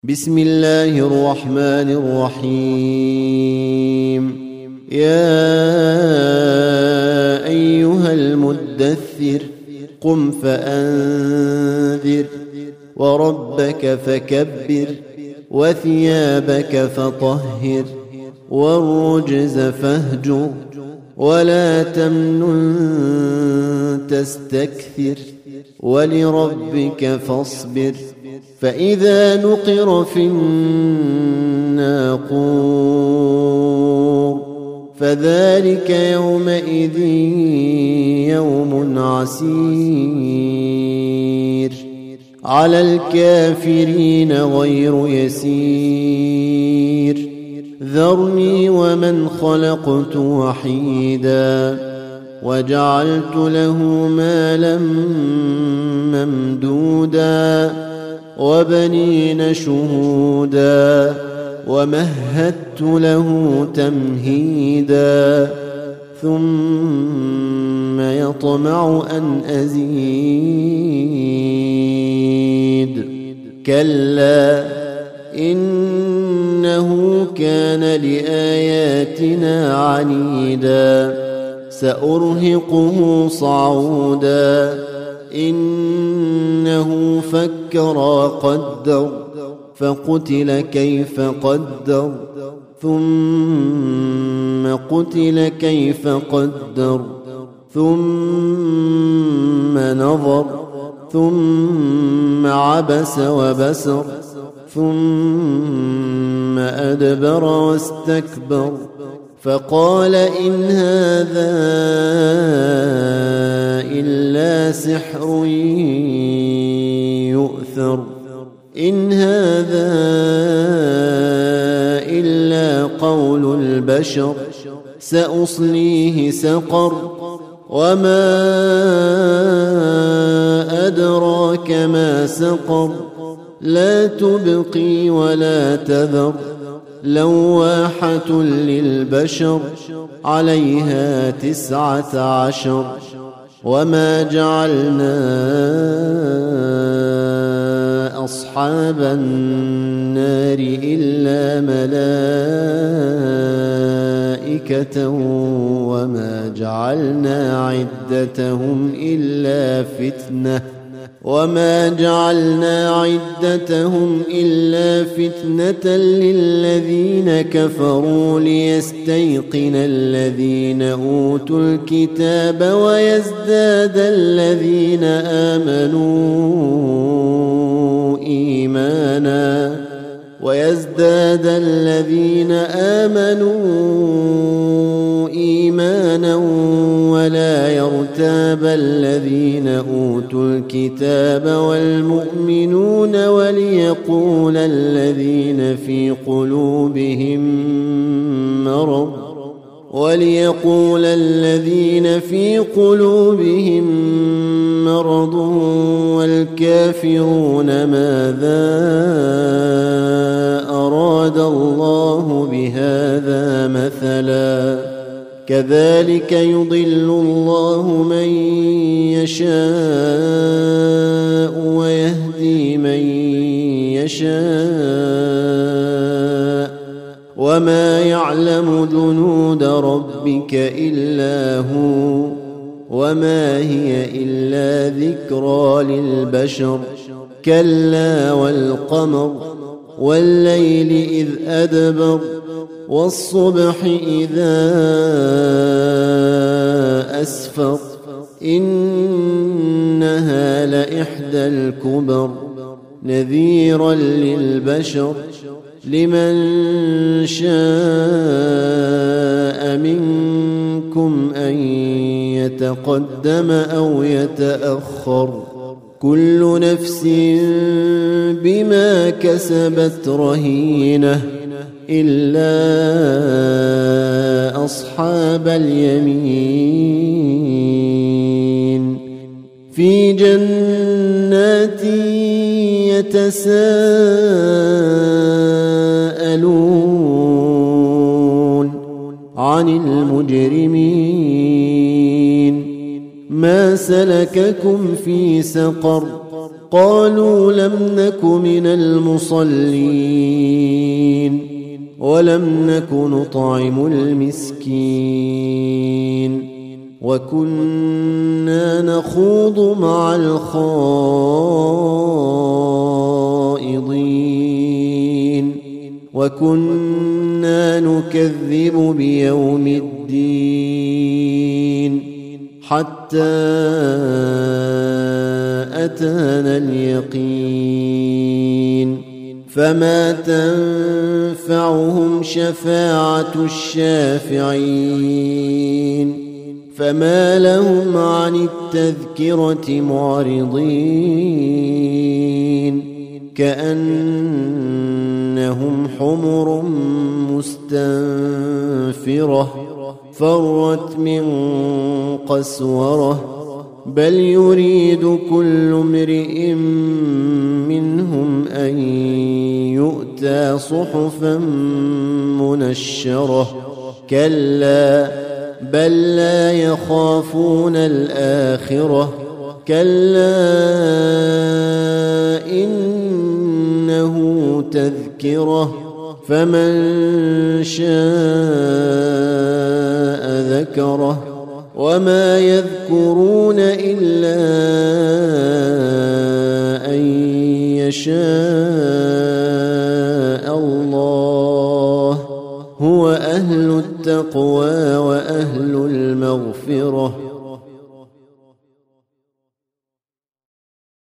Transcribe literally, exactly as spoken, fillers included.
بسم الله الرحمن الرحيم. يا أيها المدثر قم فأنذر وربك فكبر وثيابك فطهر والرجز فاهجر ولا تمنن تستكثر ولربك فاصبر. فإذا نقر في الناقور فذلك يومئذ يوم عسير على الكافرين غير يسير. ذرني ومن خلقت وحيدا وجعلت له مالا ممدودا وبنين شهودا ومهدت له تمهيدا ثم يطمع أن أزيد. كلا إنه كان لآياتنا عنيدا سأرهقه صعودا. إنه فكر وقدر فقتل كيف قدر ثم قتل كيف قدر ثم نظر ثم عبس وبسر ثم أدبر واستكبر فقال إن هذا إلا سحر يؤثر إن هذا إلا قول البشر سأصليه سقر وما أدراك ما سقر لا تبقي ولا تذر لواحة للبشر عليها تسعة عشر. وما جعلنا أصحاب النار إلا ملائكة وما جعلنا عدتهم إلا فتنة وما جعلنا عدتهم إلا فتنة للذين كفروا ليستيقن الذين أوتوا الكتاب ويزداد الذين آمنوا إيمانا ويزداد الذين آمنوا إيمانا ولا يرتاب الذين أوتوا الكتاب والمؤمنون وليقول الذين في قلوبهم مرض وليقول الذين في قلوبهم مرض والكافرون ماذا أراد الله بهذا مثلا كذلك يضل الله من يشاء ويهدي من يشاء وما يعلم جنود ربك إلا هو وما هي إلا ذكرى للبشر. كلا والقمر والليل إذ أدبر والصبح إذا أسفر إنها لإحدى الكبر نذيرا للبشر لمن شاء منكم أن يتقدم أو يتأخر كل نفس بما كسبت رهينة إلا أصحاب اليمين في جنات يتساءلون عن المجرمين ما سلككم في سقر قالوا لم نك من المصلين ولم نك نطعم المسكين وكنا نخوض مع الخائضين وكنا نكذب بيوم الدين حتى أتانا اليقين فما تنفعهم شفاعة الشافعين فما لهم عن التذكرة معرضين كأنهم حمر مستنفرة فرت من قسورة بل يريد كل امرئ منهم أن يؤتى صحفا منشرة كلا بل لا يخافون الآخرة كلا إنه تذكرة فمن شاء ذكره وما يذكرون إلا أن يشاء